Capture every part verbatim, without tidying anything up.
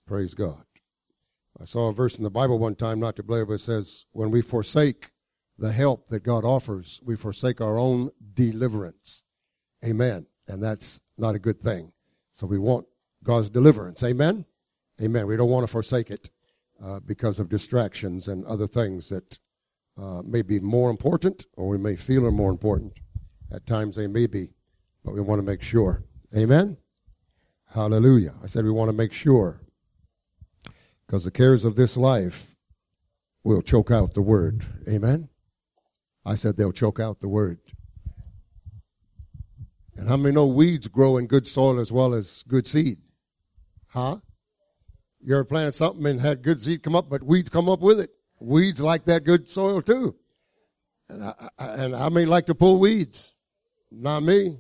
Praise God. I saw a verse in the Bible one time, not to blame, but it says, when we forsake the help that God offers, we forsake our own deliverance. Amen. And that's not a good thing. So we want God's deliverance. Amen. Amen. We don't want to forsake it uh, because of distractions and other things that uh, may be more important, or we may feel are more important. At times they may be, but we want to make sure. Amen. Hallelujah. I said we want to make sure, because the cares of this life will choke out the word. Amen. I said they'll choke out the word. And how many know weeds grow in good soil as well as good seed? Huh? You ever planted something and had good seed come up, but weeds come up with it? Weeds like that good soil too. And, I, I, and how many like to pull weeds? Not me.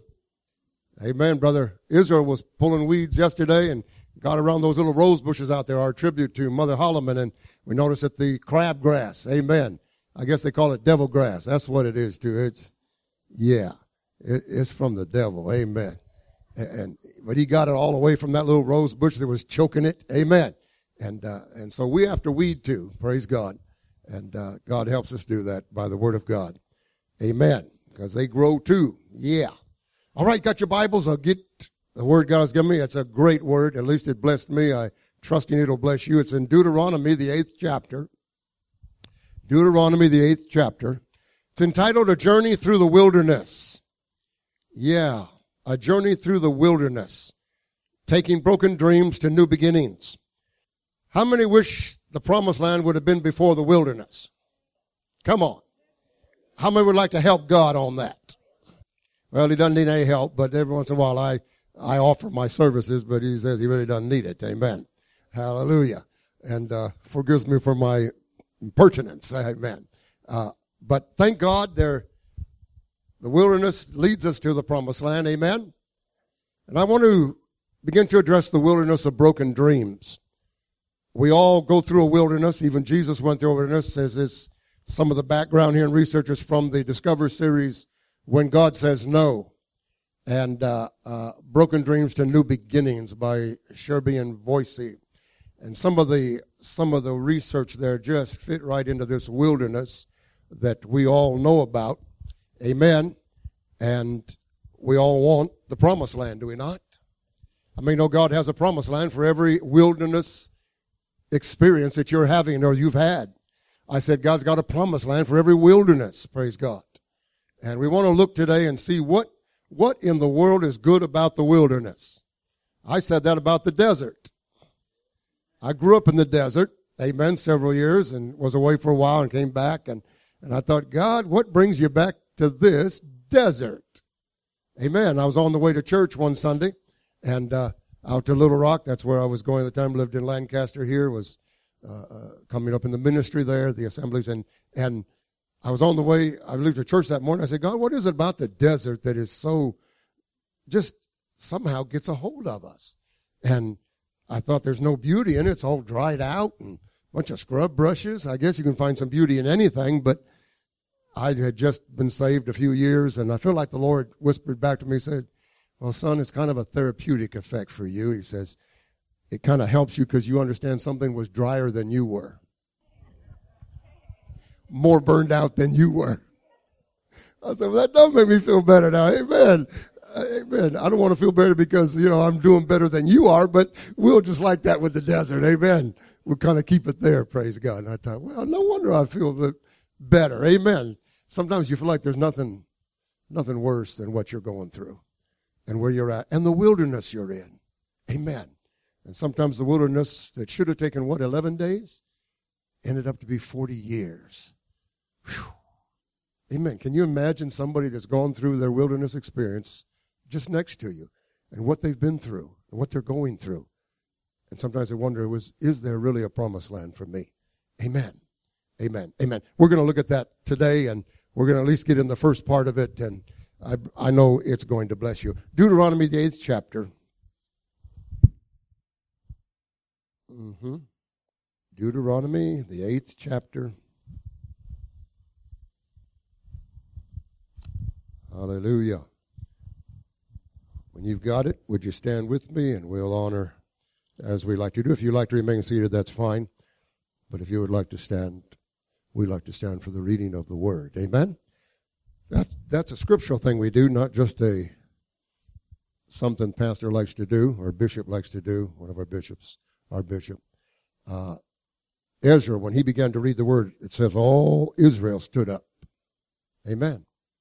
Amen, brother. Israel was pulling weeds yesterday and got around those little rose bushes out there, our tribute to Mother Holloman, and we noticed that the crabgrass, amen. I guess they call it devil grass. That's what it is too. It's, yeah, it, it's from the devil, amen. And, and but he got it all away from that little rose bush that was choking it, amen. And uh, and so we have to weed too, praise God. And uh, God helps us do that by the word of God, amen. Because they grow too, yeah. All right, got your Bibles? I'll get the word God has given me. It's a great word. At least it blessed me. I trusting it'll bless you. It's in Deuteronomy, the eighth chapter. Deuteronomy, the eighth chapter. It's entitled A Journey Through the Wilderness. Yeah, a journey through the wilderness. Taking broken dreams to new beginnings. How many wish the promised land would have been before the wilderness? Come on. How many would like to help God on that? Well, he doesn't need any help, but every once in a while I, I offer my services, but he says he really doesn't need it. Amen. Hallelujah. And uh, forgives me for my impertinence. Amen. Uh, but thank God there, the wilderness leads us to the promised land. Amen. And I want to begin to address the wilderness of broken dreams. We all go through a wilderness. Even Jesus went through a wilderness. Says this, some of the background here and researchers from the Discover series, When God Says No, and uh, uh, Broken Dreams to New Beginnings by Sherby and Voisey. And some of the some of the research there just fit right into this wilderness that we all know about. Amen. And we all want the promised land, do we not? I mean, no, God has a promised land for every wilderness experience that you're having or you've had. I said God's got a promised land for every wilderness, praise God. And we want to look today and see what, what in the world is good about the wilderness. I said that about the desert. I grew up in the desert, amen, several years and was away for a while and came back. And, and I thought, God, what brings you back to this desert? Amen. I was on the way to church one Sunday and uh, out to Little Rock. That's where I was going at the time. Lived in Lancaster here, was uh, uh, coming up in the ministry there, the assemblies. And, and I was on the way, I lived to church that morning. I said, God, what is it about the desert that is so, just somehow gets a hold of us? And I thought there's no beauty in it. It's all dried out and a bunch of scrub brushes. I guess you can find some beauty in anything, but I had just been saved a few years, and I feel like the Lord whispered back to me, said, well, son, it's kind of a therapeutic effect for you. He says, it kind of helps you because you understand something was drier than you were. More burned out than you were. I said, well, that does make me feel better now. Amen. Amen. I don't want to feel better because, you know, I'm doing better than you are, but we'll just like that with the desert. Amen. We'll kind of keep it there, praise God. And I thought, well, no wonder I feel better. Amen. Sometimes you feel like there's nothing, nothing worse than what you're going through and where you're at and the wilderness you're in. Amen. And sometimes the wilderness that should have taken, what, eleven days, ended up to be forty years. Whew. Amen. Can you imagine somebody that's gone through their wilderness experience just next to you and what they've been through and what they're going through? And sometimes I wonder, was, is there really a promised land for me? Amen. Amen. Amen. We're going to look at that today, and we're going to at least get in the first part of it, and I, I know it's going to bless you. Deuteronomy, the eighth chapter. Mm-hmm. Deuteronomy, the eighth chapter. Hallelujah. When you've got it, would you stand with me, and we'll honor as we like to do. If you like to remain seated, that's fine. But if you would like to stand, we like to stand for the reading of the Word. Amen? That's, that's a scriptural thing we do, not just a something pastor likes to do or bishop likes to do, one of our bishops, our bishop. Uh, Ezra, when he began to read the Word, it says all Israel stood up. Amen.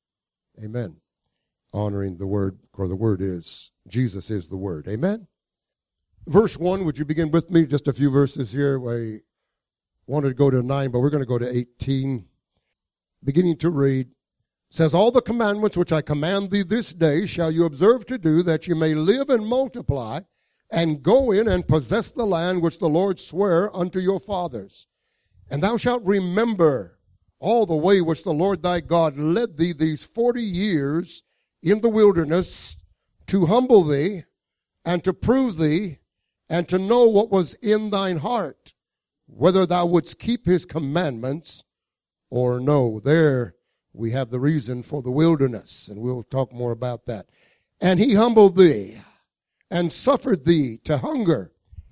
Amen. Honoring the Word, or the Word is, Jesus is the Word. Amen. Verse one, would you begin with me? Just a few verses here. I wanted to go to nine, but we're going to go to eighteen. Beginning to read, says, all the commandments which I command thee this day shall you observe to do, that you may live and multiply, and go in and possess the land which the Lord sware unto your fathers. And thou shalt remember all the way which the Lord thy God led thee these forty years in the wilderness, to humble thee, and to prove thee, and to know what was in thine heart, whether thou wouldst keep his commandments or no. There we have the reason for the wilderness, and we'll talk more about that. And he humbled thee, and suffered thee to hunger.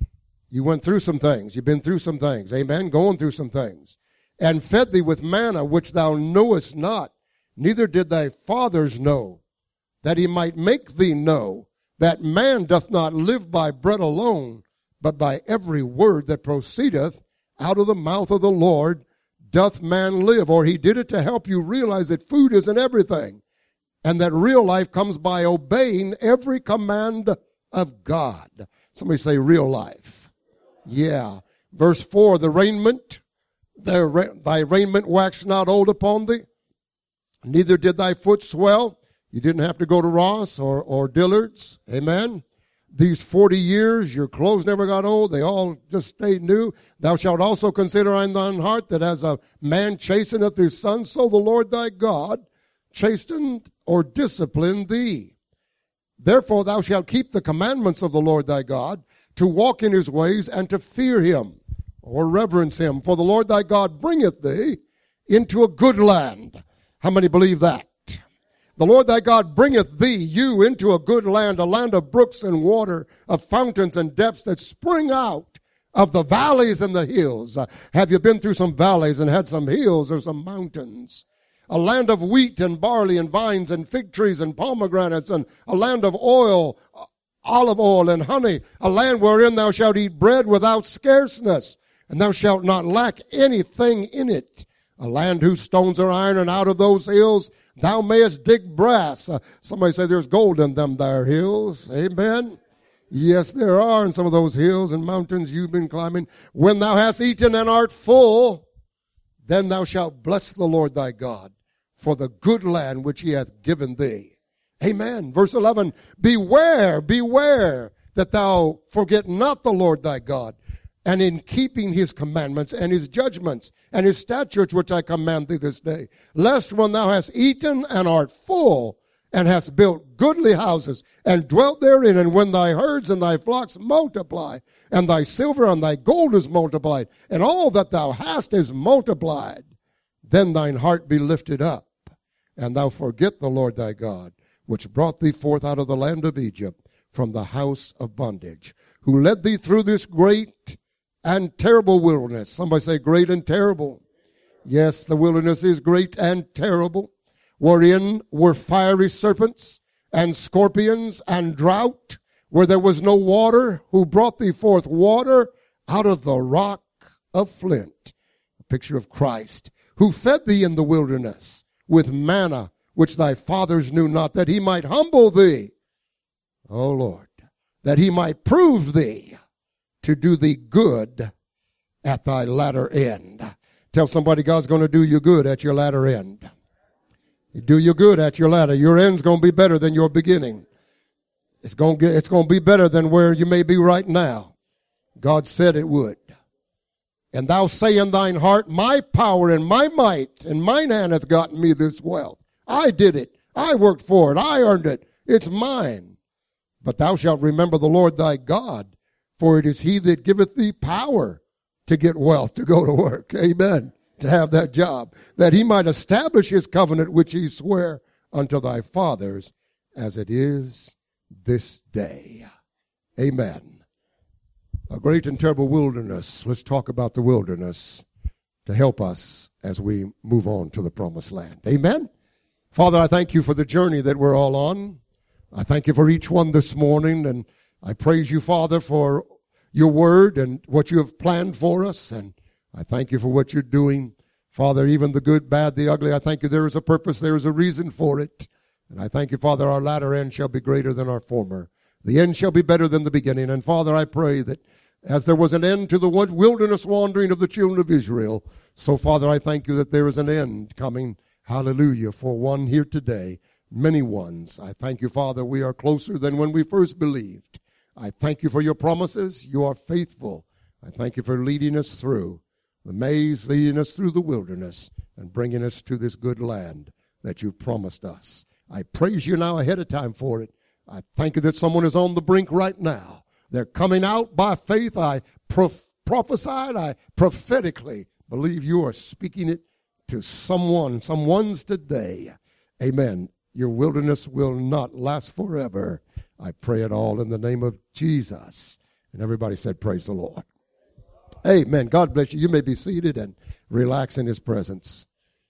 You went through some things. You've been through some things. Amen? Going through some things. And fed thee with manna, which thou knowest not, neither did thy fathers know, that he might make thee know that man doth not live by bread alone, but by every word that proceedeth out of the mouth of the Lord doth man live. Or he did it to help you realize that food isn't everything, and that real life comes by obeying every command of God. Somebody say real life. Yeah. Verse four, the raiment, the, thy raiment waxed not old upon thee, neither did thy foot swell. You didn't have to go to Ross or, or Dillard's. Amen. These forty years, your clothes never got old. They all just stayed new. Thou shalt also consider in thine heart that as a man chasteneth his son, so the Lord thy God chastened or disciplined thee. Therefore thou shalt keep the commandments of the Lord thy God, to walk in his ways and to fear him, or reverence him. For the Lord thy God bringeth thee into a good land. How many believe that? The Lord thy God bringeth thee, you, into a good land, a land of brooks and water, of fountains and depths that spring out of the valleys and the hills. Uh, have you been through some valleys and had some hills or some mountains? A land of wheat and barley and vines and fig trees and pomegranates, and a land of oil, olive oil and honey, a land wherein thou shalt eat bread without scarceness, and thou shalt not lack anything in it. A land whose stones are iron, and out of those hills thou mayest dig brass. Uh, somebody say there's gold in them there hills. Amen. Yes, there are in some of those hills and mountains you've been climbing. When thou hast eaten and art full, then thou shalt bless the Lord thy God for the good land which he hath given thee. Amen. Verse eleven, beware, beware that thou forget not the Lord thy God, and in keeping his commandments and his judgments and his statutes which I command thee this day, lest when thou hast eaten and art full, and hast built goodly houses, and dwelt therein, and when thy herds and thy flocks multiply, and thy silver and thy gold is multiplied, and all that thou hast is multiplied, then thine heart be lifted up, and thou forget the Lord thy God, which brought thee forth out of the land of Egypt, from the house of bondage, who led thee through this great and terrible wilderness. Somebody say great and terrible. Yes, the wilderness is great and terrible, wherein were fiery serpents and scorpions and drought, where there was no water, who brought thee forth water out of the rock of flint. A picture of Christ, who fed thee in the wilderness with manna, which thy fathers knew not, that he might humble thee, O Lord, that he might prove thee, to do thee good at thy latter end. Tell somebody God's going to do you good at your latter end. Do you good at your latter. Your end's going to be better than your beginning. It's going to get, it's going to be better than where you may be right now. God said it would. And thou say in thine heart, my power and my might and mine hand hath gotten me this wealth. I did it. I worked for it. I earned it. It's mine. But thou shalt remember the Lord thy God, for it is he that giveth thee power to get wealth, to go to work. Amen. To have that job, that he might establish his covenant which he sware unto thy fathers, as it is this day. Amen. a great and terrible wilderness. Let's talk about the wilderness to help us as we move on to the promised land. Amen? Father, I thank you for the journey that we're all on. I thank you for each one this morning, and I praise you, Father, for your word and what you have planned for us, and I thank you for what you're doing. Father, even the good, bad, the ugly, I thank you there is a purpose, there is a reason for it. And I thank you, Father, our latter end shall be greater than our former. The end shall be better than the beginning. And Father, I pray that as there was an end to the wilderness wandering of the children of Israel, so Father, I thank you that there is an end coming, hallelujah, for one here today, many ones. I thank you, Father, we are closer than when we first believed. I thank you for your promises. You are faithful. I thank you for leading us through the maze, leading us through the wilderness, and bringing us to this good land that you've promised us. I praise you now ahead of time for it. I thank you that someone is on the brink right now. They're coming out by faith. I prof- prophesied, I prophetically believe you are speaking it to someone, someone's today. Amen. Your wilderness will not last forever. I pray it all in the name of Jesus. And everybody said, praise the Lord. Amen. God bless you. You may be seated and relax in his presence.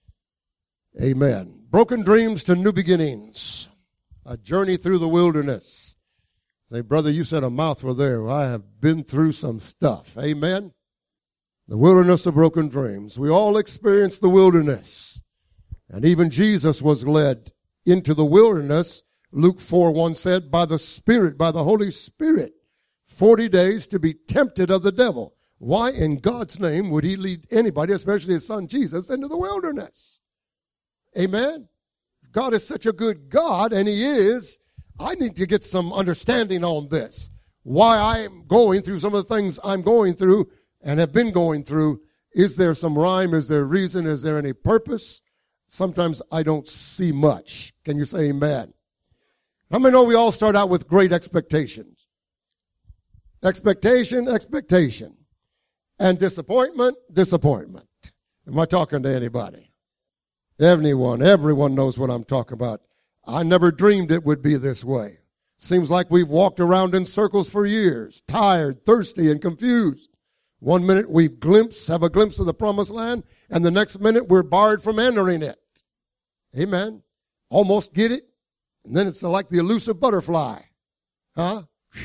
Amen. Broken dreams to new beginnings. A journey through the wilderness. Say, brother, you said a mouthful there. Well, I have been through some stuff. Amen. The wilderness of broken dreams. We all experience the wilderness. And even Jesus was led into the wilderness. Luke four one said, by the Spirit, by the Holy Spirit, forty days to be tempted of the devil. Why in God's name would he lead anybody, especially his son Jesus, into the wilderness? Amen. God is such a good God, and he is. I need to get some understanding on this. Why I'm going through some of the things I'm going through and have been going through. Is there some rhyme? Is there reason? Is there any purpose? Sometimes I don't see much. Can you say amen? How many know we all start out with great expectations? Expectation, expectation. And disappointment, disappointment. Am I talking to anybody? Anyone, everyone knows what I'm talking about. I never dreamed it would be this way. Seems like we've walked around in circles for years, tired, thirsty, and confused. One minute we glimpse, have a glimpse of the promised land, and the next minute we're barred from entering it. Amen. Almost get it, and then it's like the elusive butterfly. Huh?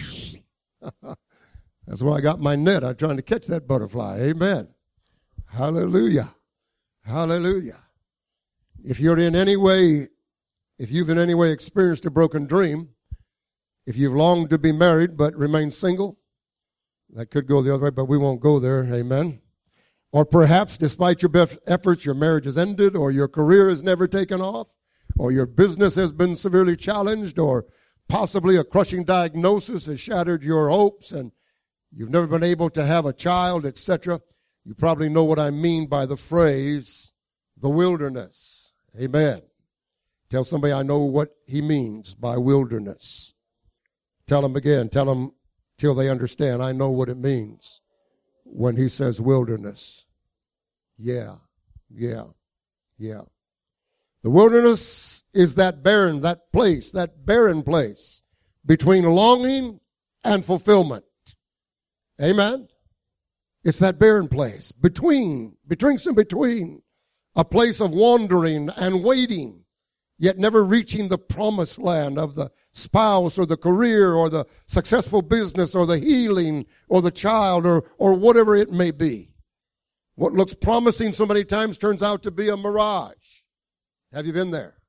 That's why I got my net. I'm trying to catch that butterfly. Amen. Hallelujah. Hallelujah. If you're in any way, if you've in any way experienced a broken dream, if you've longed to be married but remain single, that could go the other way, but we won't go there. Amen. Or perhaps despite your best efforts, your marriage has ended, or your career has never taken off, or your business has been severely challenged, or possibly a crushing diagnosis has shattered your hopes, and you've never been able to have a child, et cetera. You probably know what I mean by the phrase, the wilderness. Amen. Tell somebody I know what he means by wilderness. Tell them again. Tell them till they understand. I know what it means when he says wilderness. Yeah, yeah, yeah. The wilderness is that barren, that place, that barren place between longing and fulfillment. Amen. It's that barren place between, between some between, a place of wandering and waiting, yet never reaching the promised land of the spouse or the career or the successful business or the healing or the child or, or whatever it may be. What looks promising so many times turns out to be a mirage. Have you been there?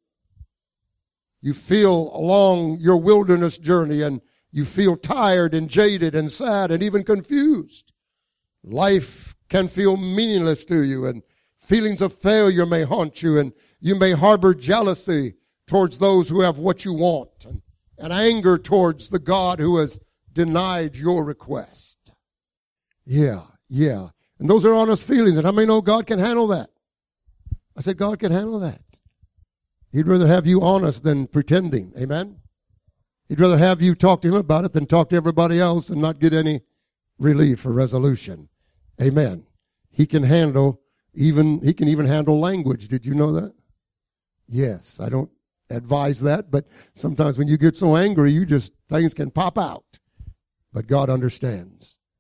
You feel along your wilderness journey and you feel tired and jaded and sad and even confused. Life can feel meaningless to you, and feelings of failure may haunt you, and you may harbor jealousy towards those who have what you want, and, and anger towards the God who has denied your request. Yeah, yeah. And those are honest feelings, and how many know God can handle that? I said God can handle that. He'd rather have you honest than pretending. Amen? He'd rather have you talk to him about it than talk to everybody else and not get any relief or resolution. Amen. He can handle even, he can even handle language. Did you know that? Yes, I don't advise that, but sometimes when you get so angry, you just, things can pop out. But God understands.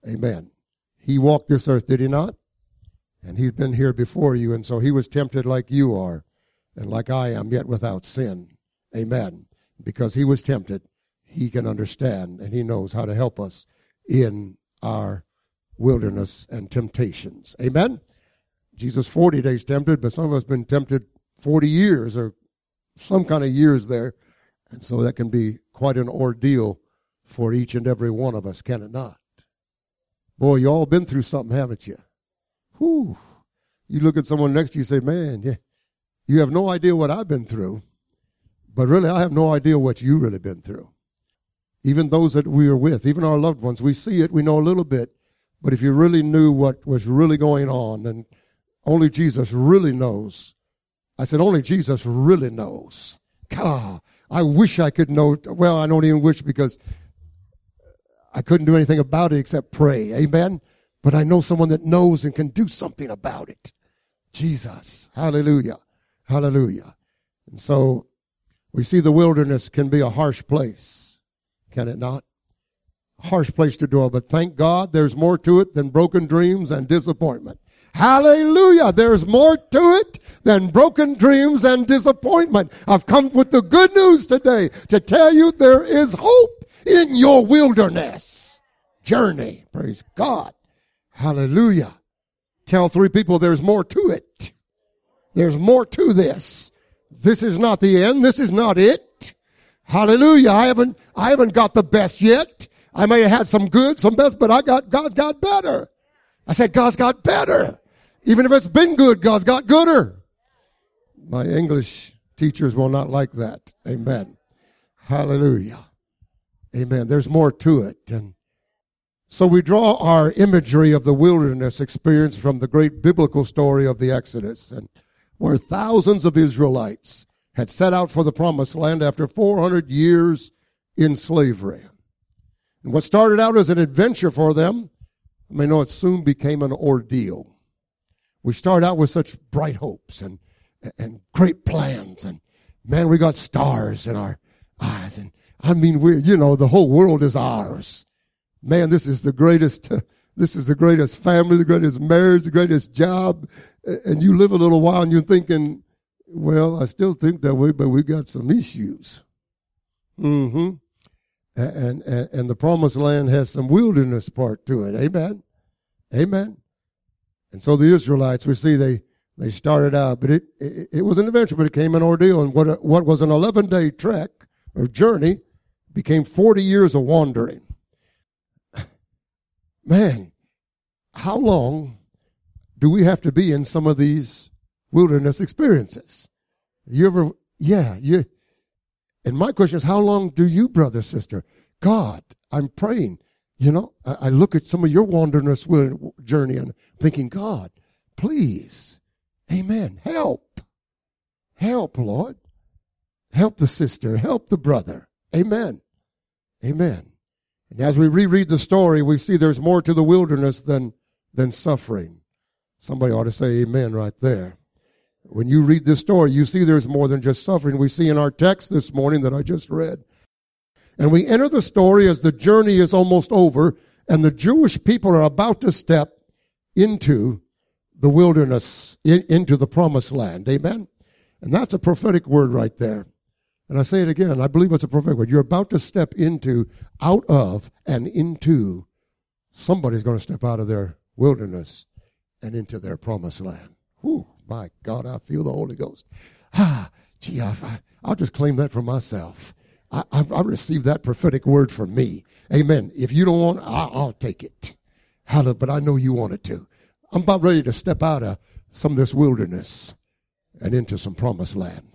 Amen. He walked this earth, did he not? And he's been here before you, and so he was tempted like you are, and like I am, yet without sin. Amen. Because he was tempted, he can understand, and he knows how to help us in our wilderness and temptations. Amen? Jesus forty days tempted, but some of us been tempted forty years or some kind of years there, and so that can be quite an ordeal for each and every one of us, can it not? Boy, you all been through something, haven't you? Whew. You look at someone next to you and say, man, yeah, you have no idea what I've been through. But really, I have no idea what you've really been through. Even those that we are with, even our loved ones, we see it, we know a little bit. But if you really knew what was really going on, and only Jesus really knows. I said, only Jesus really knows. God, I wish I could know. Well, I don't even wish, because I couldn't do anything about it except pray. Amen? But I know someone that knows and can do something about it. Jesus. Hallelujah. Hallelujah. And so we see the wilderness can be a harsh place. Can it not? A harsh place to dwell. But thank God there's more to it than broken dreams and disappointment. Hallelujah. There's more to it than broken dreams and disappointment. I've come with the good news today to tell you there is hope in your wilderness journey. Praise God. Hallelujah. Tell three people there's more to it. There's more to this. This is not the end. This is not it. Hallelujah. I haven't, I haven't got the best yet. I may have had some good, some best, but I got, God's got better. I said, God's got better. Even if it's been good, God's got gooder. My English teachers will not like that. Amen. Hallelujah. Amen. There's more to it. And so we draw our imagery of the wilderness experience from the great biblical story of the Exodus, and where thousands of Israelites had set out for the promised land after four hundred years in slavery. And what started out as an adventure for them, I may know it soon became an ordeal. We started out with such bright hopes and, and great plans, and man, we got stars in our eyes, and I mean, we're, you know, the whole world is ours. Man, this is the greatest, uh, this is the greatest family, the greatest marriage, the greatest job. And you live a little while and you're thinking, well, I still think that way, but we got some issues. Mm-hmm. And, and, and the promised land has some wilderness part to it. Amen. Amen. And so the Israelites, we see they, they started out, but it, it, it was an adventure, but it came an ordeal. And what, what was an eleven day trek or journey became forty years of wandering. Man, how long do we have to be in some of these wilderness experiences? You ever, yeah, you, and my question is, how long do you, brother, sister? God, I'm praying. You know, I, I look at some of your wilderness journey and thinking, God, please, amen, help. Help, Lord. Help the sister, help the brother. Amen. Amen. And as we reread the story, we see there's more to the wilderness than, than suffering. Somebody ought to say amen right there. When you read this story, you see there's more than just suffering. We see in our text this morning that I just read. And we enter the story as the journey is almost over, and the Jewish people are about to step into the wilderness, in, into the promised land. Amen? And that's a prophetic word right there. And I say it again, I believe it's a prophetic word. You're about to step into, out of, and into, somebody's going to step out of their wilderness and into their promised land. Whew, my God, I feel the Holy Ghost. Ah, gee, I, I'll just claim that for myself. I, I, I received that prophetic word for me. Amen. If you don't want it, I'll, I'll take it. Hallelujah, but I know you want it to. I'm about ready to step out of some of this wilderness and into some promised land.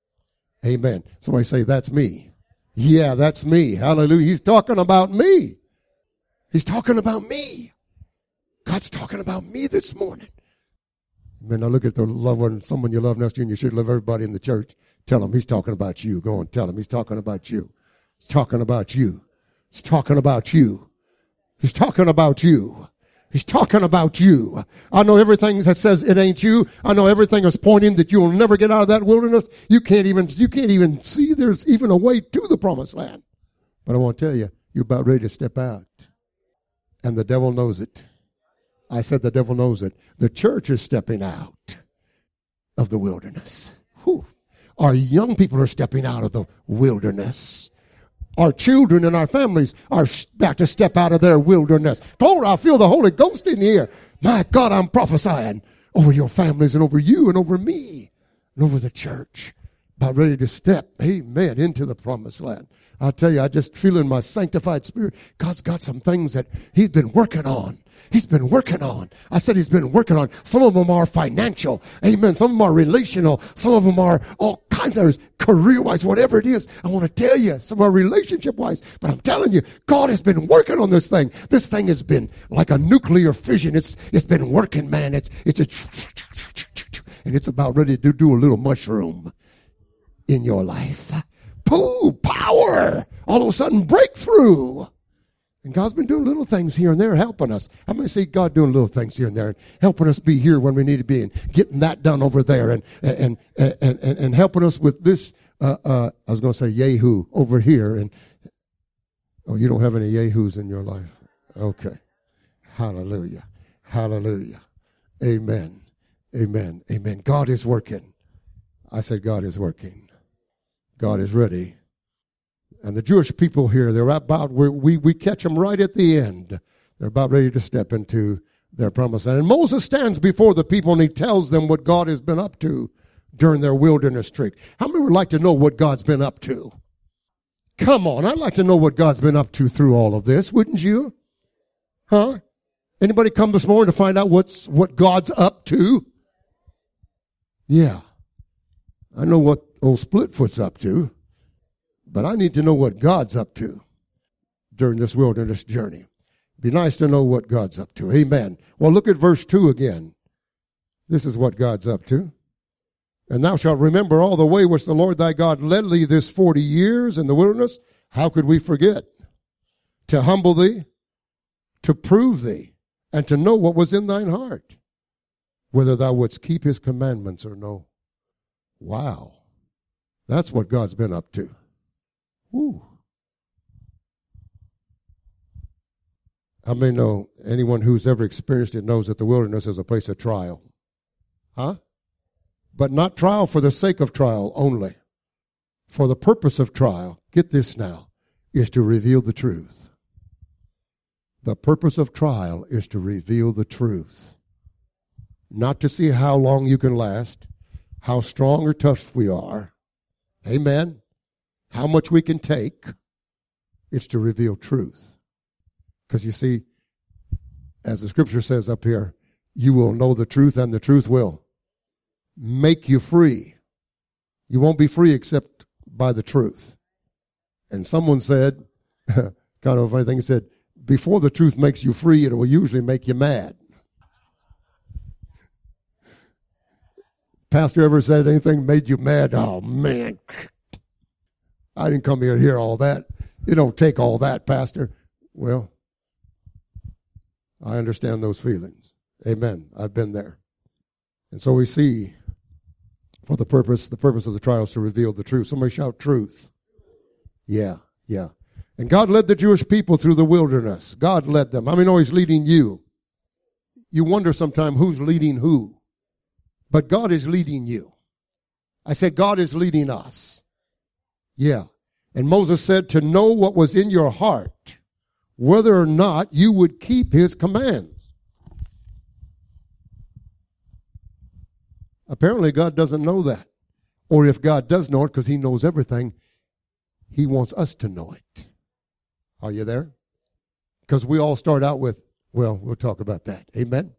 Amen. Somebody say, that's me. Yeah, that's me. Hallelujah. He's talking about me. He's talking about me. God's talking about me this morning. Amen. Now look at the loved one, someone you love next to you, and you should love everybody in the church. Tell him he's talking about you. Go and tell him he's talking about you. He's talking about you. He's talking about you. He's talking about you. He's talking about you. I know everything that says it ain't you. I know everything is pointing that you'll never get out of that wilderness. You can't even, you can't even see there's even a way to the promised land. But I want to tell you, you're about ready to step out. And the devil knows it. I said the devil knows it. The church is stepping out of the wilderness. Whew. Our young people are stepping out of the wilderness. Our children and our families are about to step out of their wilderness. Lord, I feel the Holy Ghost in here. My God, I'm prophesying over your families and over you and over me and over the church. About ready to step, amen, into the promised land. I tell you, I just feel in my sanctified spirit, God's got some things that he's been working on. He's been working on. I said he's been working on. Some of them are financial. Amen. Some of them are relational. Some of them are all kinds of career-wise, whatever it is. I want to tell you, some are relationship-wise. But I'm telling you, God has been working on this thing. This thing has been like a nuclear fission. It's It's been working, man. It's, it's a, and it's about ready to do a little mushroom in your life. Pooh, power. All of a sudden, breakthrough. And God's been doing little things here and there, helping us. I'm going to see God doing little things here and there, and helping us be here when we need to be, and getting that done over there, and and and and, and helping us with this. Uh, uh, I was going to say Yahoo over here, and oh, you don't have any Yahoos in your life. Okay, hallelujah, hallelujah, amen, amen, amen. God is working. I said God is working. God is ready. And the Jewish people here, they're about, we, we catch them right at the end. They're about ready to step into their promised land. And Moses stands before the people and he tells them what God has been up to during their wilderness trek. How many would like to know what God's been up to? Come on, I'd like to know what God's been up to through all of this, wouldn't you? Huh? Anybody come this morning to find out what's what God's up to? Yeah. I know what old Splitfoot's up to. But I need to know what God's up to during this wilderness journey. It'd be nice to know what God's up to. Amen. Well, look at verse two again. This is what God's up to. And thou shalt remember all the way which the Lord thy God led thee this forty years in the wilderness. How could we forget? To humble thee, to prove thee, and to know what was in thine heart, whether thou wouldst keep his commandments or no. Wow. That's what God's been up to. Ooh. I may know anyone who's ever experienced it knows that the wilderness is a place of trial. Huh? But not trial for the sake of trial only. For the purpose of trial, get this now, is to reveal the truth. The purpose of trial is to reveal the truth. Not to see how long you can last, how strong or tough we are. Amen. How much we can take. It's to reveal truth. Because you see, as the scripture says up here, you will know the truth and the truth will make you free. You won't be free except by the truth. And someone said, kind of a funny thing, he said, before the truth makes you free, it will usually make you mad. Pastor ever said anything made you mad? Oh, man. I didn't come here to hear all that. You don't take all that, Pastor. Well, I understand those feelings. Amen. I've been there. And so we see for the purpose, the purpose of the trial is to reveal the truth. Somebody shout truth. Yeah, yeah. And God led the Jewish people through the wilderness. God led them. I mean, always leading you. You wonder sometimes who's leading who. But God is leading you. I said God is leading us. Yeah. And Moses said to know what was in your heart, whether or not you would keep his commands. Apparently God doesn't know that. Or if God does know it, because he knows everything, he wants us to know it. Are you there? Because we all start out with, well, we'll talk about that. Amen?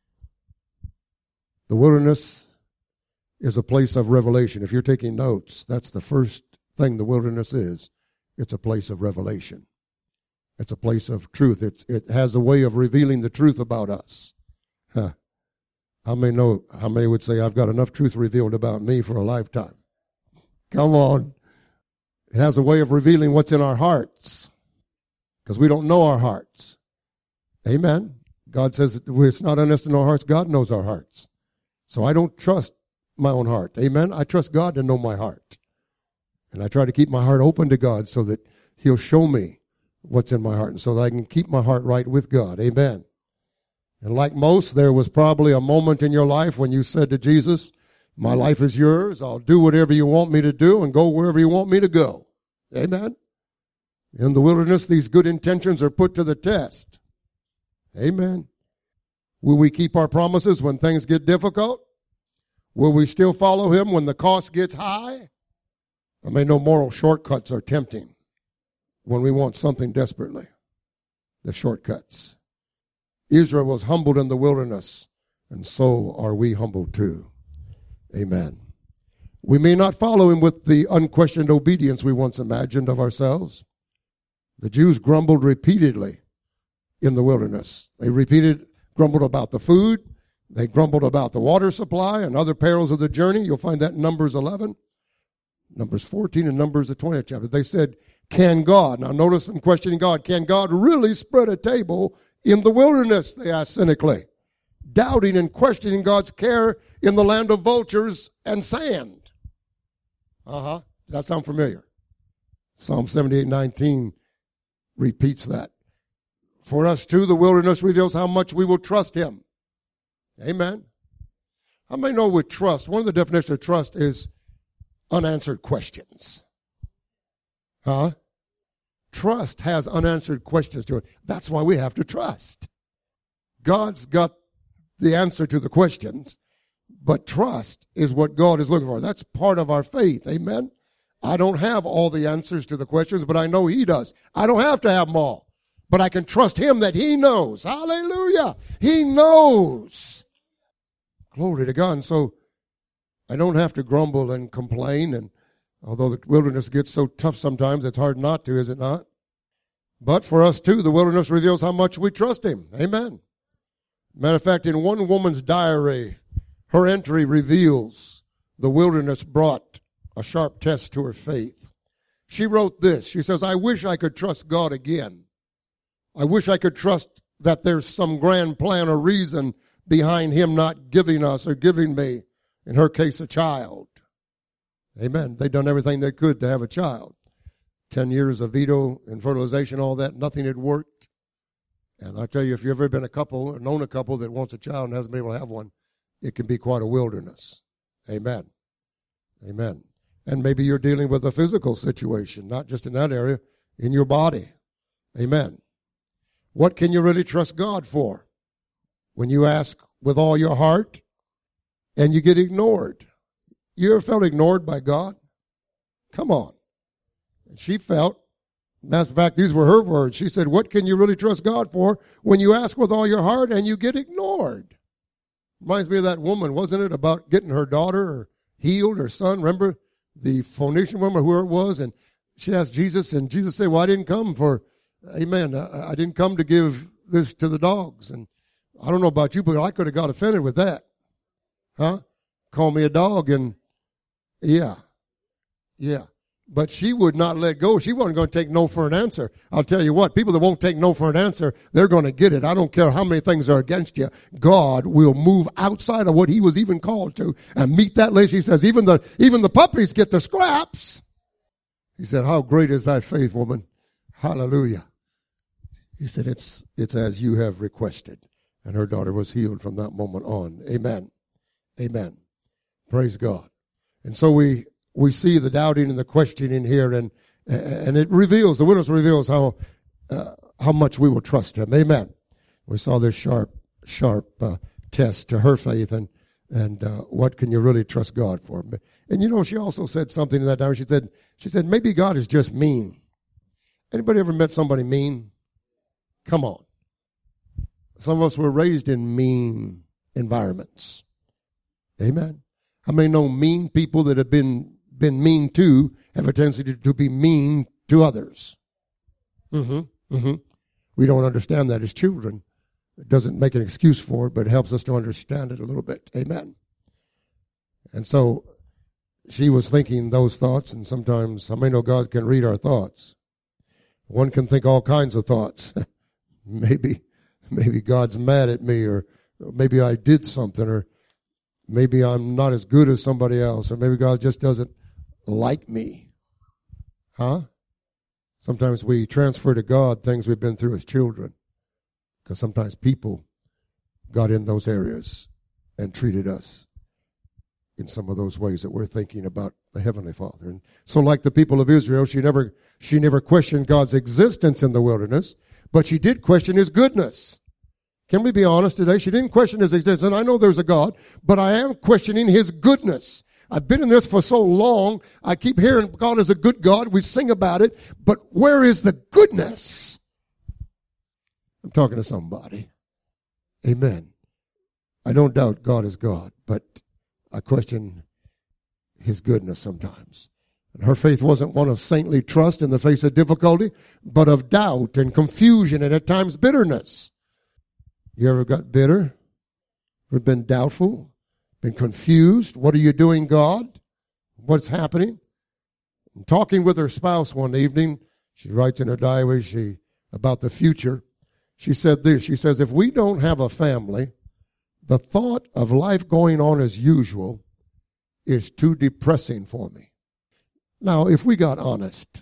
The wilderness is a place of revelation. If you're taking notes, that's the first thing the wilderness is. It's a place of revelation. It's a place of truth. It's, it has a way of revealing the truth about us. Huh. How many know, how many would say, I've got enough truth revealed about me for a lifetime? Come on. It has a way of revealing what's in our hearts. Because we don't know our hearts. Amen. God says it's not in us to know our hearts. God knows our hearts. So I don't trust my own heart. Amen. I trust God to know my heart. And I try to keep my heart open to God so that he'll show me what's in my heart, and so that I can keep my heart right with God. Amen. And like most, there was probably a moment in your life when you said to Jesus, my life is yours. I'll do whatever you want me to do and go wherever you want me to go. Amen. In the wilderness, these good intentions are put to the test. Amen. Will we keep our promises when things get difficult? Will we still follow him when the cost gets high? I mean, no moral shortcuts are tempting when we want something desperately. The shortcuts. Israel was humbled in the wilderness, and so are we humbled too. Amen. We may not follow him with the unquestioned obedience we once imagined of ourselves. The Jews grumbled repeatedly in the wilderness. They repeated, grumbled about the food. They grumbled about the water supply and other perils of the journey. You'll find that in Numbers eleven, Numbers fourteen, and Numbers the twentieth chapter. They said, can God, now notice them questioning God, can God really spread a table in the wilderness? They asked cynically, doubting and questioning God's care in the land of vultures and sand. Uh-huh. Does that sound familiar? Psalm seventy-eight nineteen repeats that. For us too, the wilderness reveals how much we will trust him. Amen. How many know with trust, one of the definitions of trust is unanswered questions. Huh? Trust has unanswered questions to it. That's why we have to trust. God's got the answer to the questions, but trust is what God is looking for. That's part of our faith. Amen. I don't have all the answers to the questions, but I know he does. I don't have to have them all, but I can trust him that he knows. Hallelujah. He knows. Glory to God. And so I don't have to grumble and complain. And although the wilderness gets so tough sometimes, it's hard not to, is it not? But for us too, the wilderness reveals how much we trust him. Amen. Matter of fact, in one woman's diary, her entry reveals the wilderness brought a sharp test to her faith. She wrote this. She says, I wish I could trust God again. I wish I could trust that there's some grand plan or reason behind him not giving us or giving me, in her case, a child. Amen. They'd done everything they could to have a child. Ten years of veto and fertilization, all that, nothing had worked. And I tell you, if you've ever been a couple or known a couple that wants a child and hasn't been able to have one, it can be quite a wilderness. Amen. Amen. And maybe you're dealing with a physical situation, not just in that area, in your body. Amen. What can you really trust God for? When you ask with all your heart and you get ignored. You ever felt ignored by God? Come on. And she felt, matter of fact, these were her words. She said, what can you really trust God for when you ask with all your heart and you get ignored? Reminds me of that woman, wasn't it, about getting her daughter healed, her son? Remember the Phoenician woman, who it was? And she asked Jesus, and Jesus said, well, I didn't come for, amen, I, I didn't come to give this to the dogs. And I don't know about you, but I could have got offended with that. Huh? Call me a dog, and yeah, yeah. But she would not let go. She wasn't going to take no for an answer. I'll tell you what, people that won't take no for an answer, they're going to get it. I don't care how many things are against you. God will move outside of what he was even called to and meet that lady. He says, even the, even the puppies get the scraps. He said, how great is thy faith, woman? Hallelujah. He said, it's, it's as you have requested. And her daughter was healed from that moment on. Amen. Amen. Praise God. And so we, we see the doubting and the questioning here, and, and it reveals, the witness reveals how, uh, how much we will trust him. Amen. We saw this sharp, sharp, uh, test to her faith, and, and, uh, what can you really trust God for? And you know, she also said something in that time. She said, she said, maybe God is just mean. Anybody ever met somebody mean? Come on. Some of us were raised in mean environments. Amen. How many know mean people that have been, been mean to have a tendency to, to be mean to others? Mm-hmm. Mm-hmm. We don't understand that as children. It doesn't make an excuse for it, but it helps us to understand it a little bit. Amen. And so she was thinking those thoughts, and sometimes, how many know God can read our thoughts? One can think all kinds of thoughts. maybe, maybe God's mad at me, or maybe I did something, or maybe I'm not as good as somebody else, or maybe God just doesn't like me. Huh? Sometimes we transfer to God things we've been through as children, because sometimes people got in those areas and treated us in some of those ways that we're thinking about the Heavenly Father. And so like the people of Israel, she never she never questioned God's existence in the wilderness, but she did question his goodness. Can we be honest today? She didn't question his existence. And I know there's a God, but I am questioning his goodness. I've been in this for so long. I keep hearing God is a good God. We sing about it. But where is the goodness? I'm talking to somebody. Amen. I don't doubt God is God, but I question his goodness sometimes. And her faith wasn't one of saintly trust in the face of difficulty, but of doubt and confusion and at times bitterness. You ever got bitter? Ever been doubtful? Been confused? What are you doing, God? What's happening? And talking with her spouse one evening, she writes in her diary she about the future. She said this, she says, if we don't have a family, the thought of life going on as usual is too depressing for me. Now, if we got honest,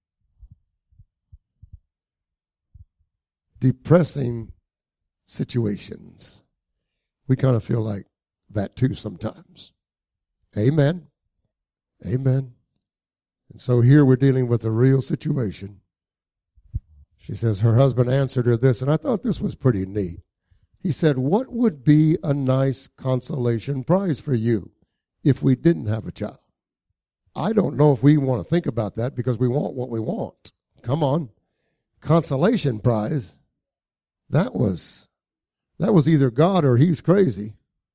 depressing situations, we kind of feel like that too sometimes. Amen. Amen. And so here we're dealing with a real situation. She says her husband answered her this, and I thought this was pretty neat. He said, what would be a nice consolation prize for you if we didn't have a child? I don't know if we want to think about that because we want what we want. Come on. Consolation prize. That was, that was either God or he's crazy.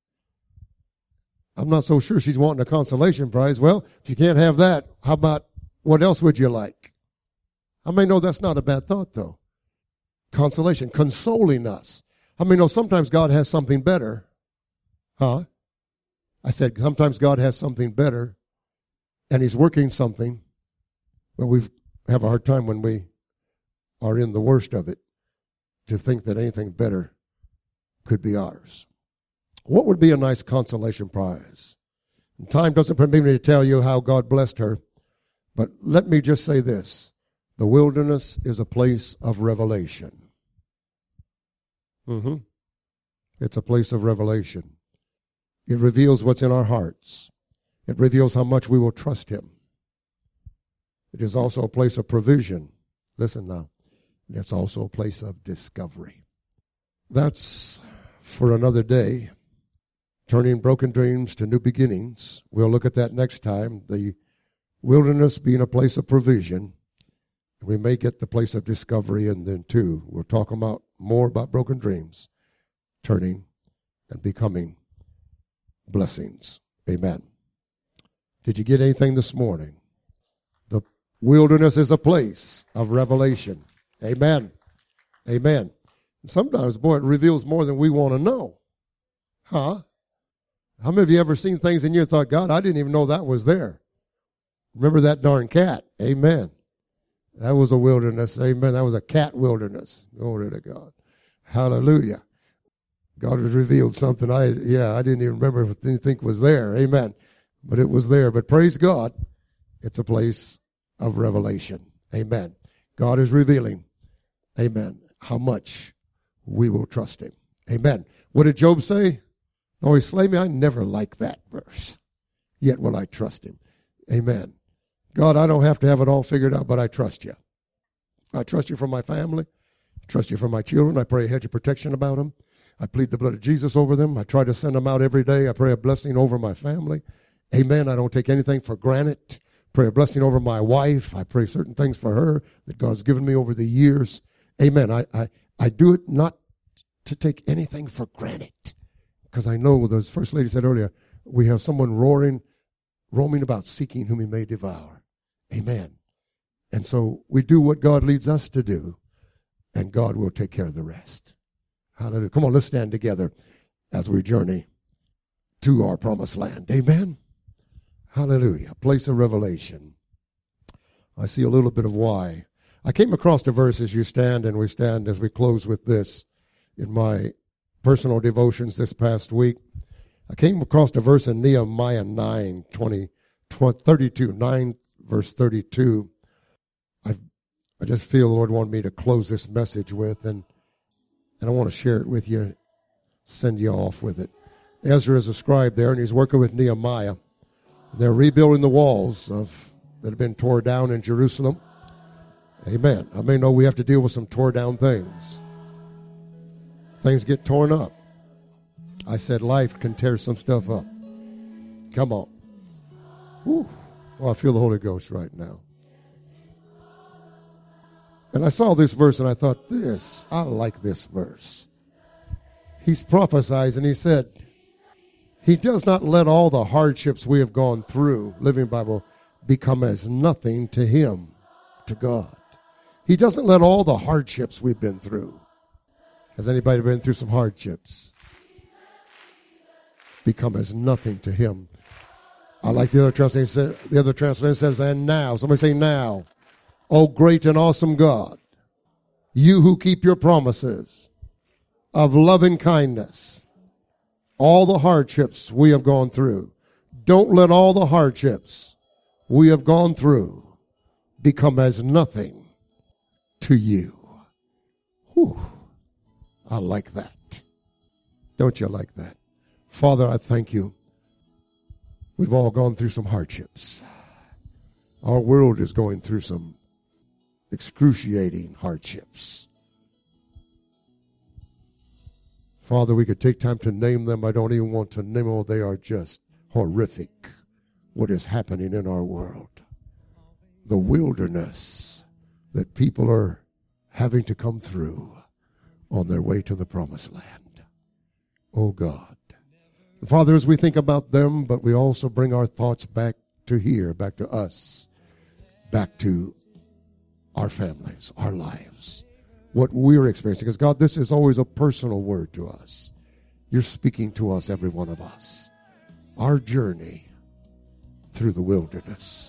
I'm not so sure she's wanting a consolation prize. Well, if you can't have that, how about what else would you like? I may know that's not a bad thought, though. Consolation, consoling us. I mean, no, sometimes God has something better. Huh? I said sometimes God has something better, and he's working something, but we have a hard time when we are in the worst of it to think that anything better could be ours. What would be a nice consolation prize? And time doesn't permit me to tell you how God blessed her, but let me just say this. The wilderness is a place of revelation. Mm-hmm. It's a place of revelation. It reveals what's in our hearts. It reveals how much we will trust him. It is also a place of provision. Listen now. It's also a place of discovery. That's for another day. Turning broken dreams to new beginnings. We'll look at that next time. The wilderness being a place of provision. We may get the place of discovery, and then too, we'll talk about more about broken dreams, turning and becoming blessings. Amen. Did you get anything this morning? The wilderness is a place of revelation. Amen. Amen. And sometimes, boy, it reveals more than we want to know. Huh? How many of you ever seen things in you and thought, God, I didn't even know that was there? Remember that darn cat? Amen. That was a wilderness. Amen. That was a cat wilderness. Glory to God. Hallelujah. God has revealed something. I, yeah, I didn't even remember if I think was there. Amen. But it was there. But praise God. It's a place of revelation. Amen. God is revealing. Amen. How much we will trust him. Amen. What did Job say? Though he slay me, I never like that verse. Yet will I trust him. Amen. God, I don't have to have it all figured out, but I trust you. I trust you for my family. I trust you for my children. I pray a hedge of protection about them. I plead the blood of Jesus over them. I try to send them out every day. I pray a blessing over my family. Amen. I don't take anything for granted. Pray a blessing over my wife. I pray certain things for her that God's given me over the years. Amen. I, I, I do it not to take anything for granted, because I know, as First Lady said earlier, we have someone roaring, roaming about, seeking whom he may devour. Amen. And so we do what God leads us to do, and God will take care of the rest. Hallelujah. Come on, let's stand together as we journey to our promised land. Amen. Hallelujah. Place of revelation. I see a little bit of why. I came across a verse as you stand, and we stand as we close with this in my personal devotions this past week. I came across a verse in Nehemiah nine, twenty, thirty-two, nine verse thirty-two. I've I just feel the Lord wanted me to close this message with, and and I want to share it with you, send you off with it. Ezra is a scribe there, and he's working with Nehemiah. They're rebuilding the walls of that have been torn down in Jerusalem. Amen. I may know we have to deal with some tore down things. Things get torn up. I said life can tear some stuff up. Come on. Whew. Oh, I feel the Holy Ghost right now. And I saw this verse and I thought, this, I like this verse. He's prophesied and he said, he does not let all the hardships we have gone through, Living Bible, become as nothing to him, to God. He doesn't let all the hardships we've been through. Has anybody been through some hardships? Become as nothing to him. I like the other translation. The other translation says, and now. Somebody say now. Oh, great and awesome God, you who keep your promises of loving kindness, all the hardships we have gone through, don't let all the hardships we have gone through become as nothing to you. Whew. I like that. Don't you like that? Father, I thank you. We've all gone through some hardships. Our world is going through some excruciating hardships. Father, we could take time to name them. I don't even want to name them. They are just horrific, what is happening in our world. The wilderness that people are having to come through on their way to the promised land. Oh God. Father, as we think about them, but we also bring our thoughts back to here, back to us, back to our families, our lives, what we're experiencing. Because God, this is always a personal word to us. You're speaking to us, every one of us. Our journey through the wilderness.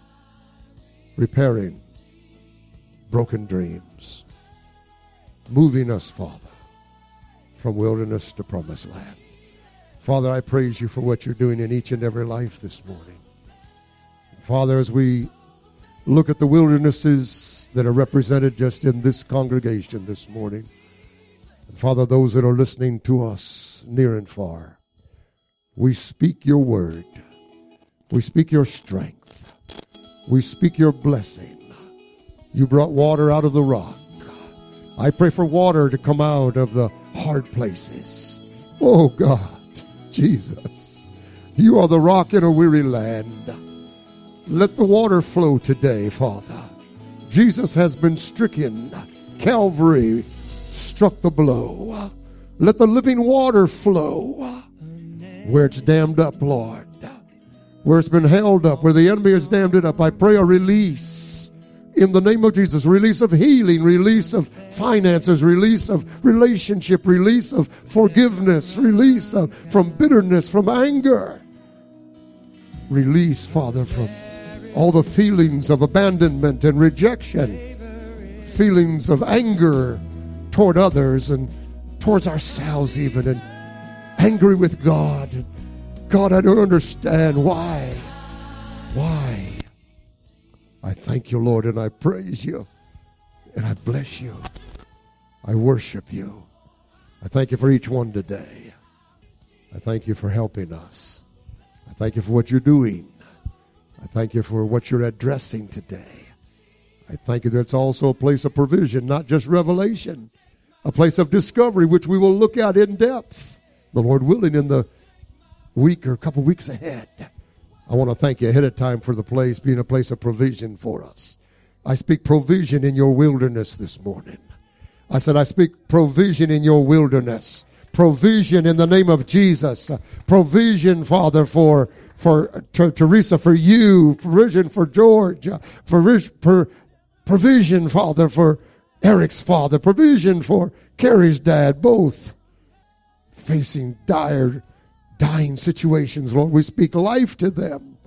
Repairing broken dreams. Moving us, Father, from wilderness to promised land. Father, I praise you for what you're doing in each and every life this morning. Father, as we look at the wildernesses that are represented just in this congregation this morning, and Father, those that are listening to us near and far, we speak your word. We speak your strength. We speak your blessing. You brought water out of the rock. I pray for water to come out of the hard places. Oh God, Jesus, you are the rock in a weary land. Let the water flow today, Father. Jesus has been stricken. Calvary struck the blow. Let the living water flow where it's dammed up, Lord. Where it's been held up, where the enemy has dammed it up. I pray a release in the name of Jesus. Release of healing, release of finances, release of relationship, release of forgiveness, release of, from bitterness, from anger. Release, Father, from all the feelings of abandonment and rejection, feelings of anger toward others and towards ourselves even, and angry with God. God, I don't understand why. Why? I thank you, Lord, and I praise you, and I bless you. I worship you. I thank you for each one today. I thank you for helping us. I thank you for what you're doing. I thank you for what you're addressing today. I thank you that it's also a place of provision, not just revelation, a place of discovery, which we will look at in depth, the Lord willing, in the week or a couple weeks ahead. I want to thank you ahead of time for the place being a place of provision for us. I speak provision in your wilderness this morning. I said I speak provision in your wilderness. Provision in the name of Jesus. Uh, provision, Father, for for T- Teresa, for you. Provision for George. Uh, for, for provision, Father, for Eric's father. Provision for Carrie's dad. Both facing dire dying situations, Lord. We speak life to them.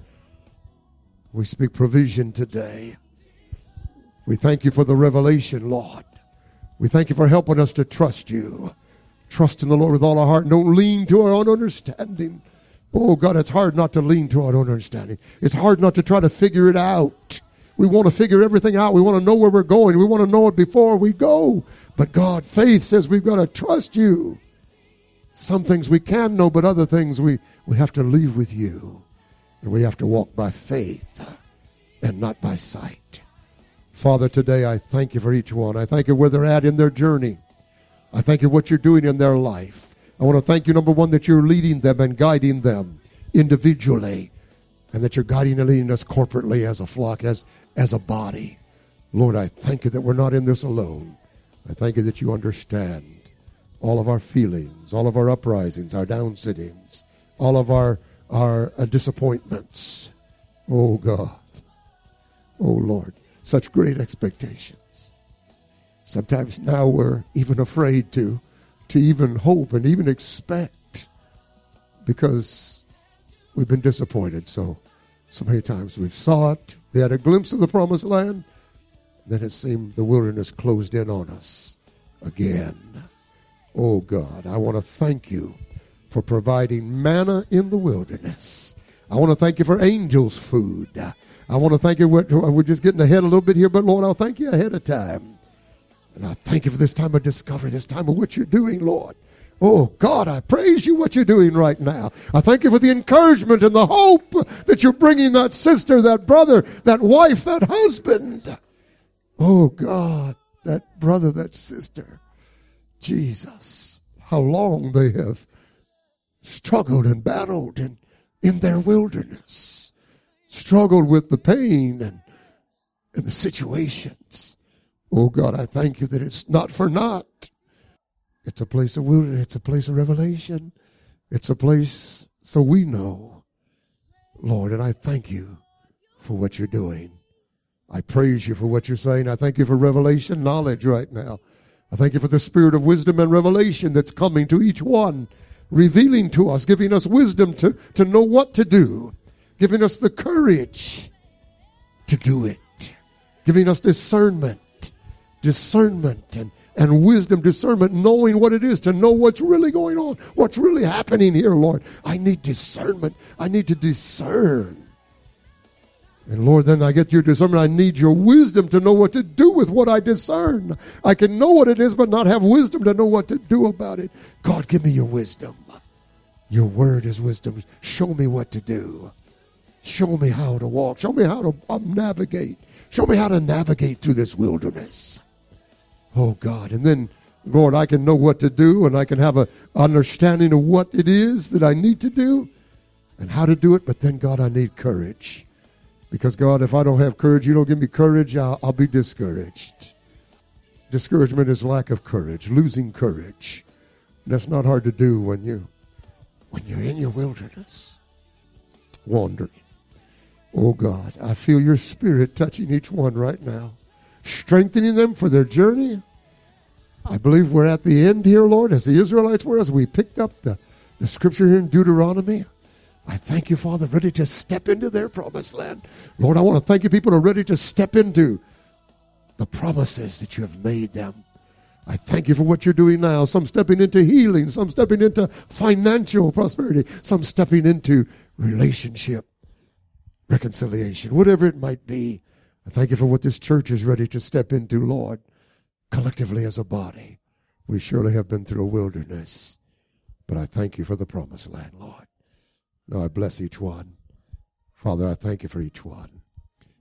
We speak provision today. We thank you for the revelation, Lord. We thank you for helping us to trust you. Trust in the Lord with all our heart. Don't lean to our own understanding. Oh, God, it's hard not to lean to our own understanding. It's hard not to try to figure it out. We want to figure everything out. We want to know where we're going. We want to know it before we go. But God, faith says we've got to trust you. Some things we can know, but other things we, we have to leave with you. And we have to walk by faith and not by sight. Father, today I thank you for each one. I thank you where they're at in their journey. I thank you what you're doing in their life. I want to thank you, number one, that you're leading them and guiding them individually, and that you're guiding and leading us corporately as a flock, as, as a body. Lord, I thank you that we're not in this alone. I thank you that you understand all of our feelings, all of our uprisings, our downsittings, all of our, our uh, disappointments. Oh, God. Oh, Lord. Such great expectations. Sometimes now we're even afraid to, to even hope and even expect because we've been disappointed. So, so many times we've sought, we had a glimpse of the promised land, then it seemed the wilderness closed in on us again. Oh God, I want to thank you for providing manna in the wilderness. I want to thank you for angels' food. I want to thank you. We're, we're just getting ahead a little bit here, but Lord, I'll thank you ahead of time. And I thank you for this time of discovery, this time of what you're doing, Lord. Oh, God, I praise you what you're doing right now. I thank you for the encouragement and the hope that you're bringing that sister, that brother, that wife, that husband. Oh, God, that brother, that sister. Jesus, how long they have struggled and battled in, in their wilderness. Struggled with the pain and, and the situations. Oh, God, I thank you that it's not for naught. It's a place of wilderness. It's a place of revelation. It's a place so we know, Lord, and I thank you for what you're doing. I praise you for what you're saying. I thank you for revelation knowledge right now. I thank you for the spirit of wisdom and revelation that's coming to each one, revealing to us, giving us wisdom to, to know what to do, giving us the courage to do it, giving us discernment, discernment and, and wisdom, discernment, knowing what it is, to know what's really going on, what's really happening here, Lord. I need discernment. I need to discern. And Lord, then I get your discernment. I need your wisdom to know what to do with what I discern. I can know what it is, but not have wisdom to know what to do about it. God, give me your wisdom. Your word is wisdom. Show me what to do. Show me how to walk. Show me how to um, navigate. Show me how to navigate through this wilderness. Oh, God. And then, Lord, I can know what to do, and I can have an understanding of what it is that I need to do and how to do it. But then, God, I need courage. Because, God, if I don't have courage, you don't give me courage, I'll, I'll be discouraged. Discouragement is lack of courage, losing courage. And that's not hard to do when, you, when you're in your wilderness, wandering. Oh, God, I feel your spirit touching each one right now, strengthening them for their journey. I believe we're at the end here, Lord, as the Israelites were, as we picked up the, the scripture here in Deuteronomy. I thank you, Father, ready to step into their promised land. Lord, I want to thank you, people are ready to step into the promises that you have made them. I thank you for what you're doing now. Some stepping into healing, some stepping into financial prosperity, some stepping into relationship, reconciliation, whatever it might be. I thank you for what this church is ready to step into, Lord, collectively as a body. We surely have been through a wilderness, but I thank you for the promised land, Lord. Now I bless each one. Father, I thank you for each one.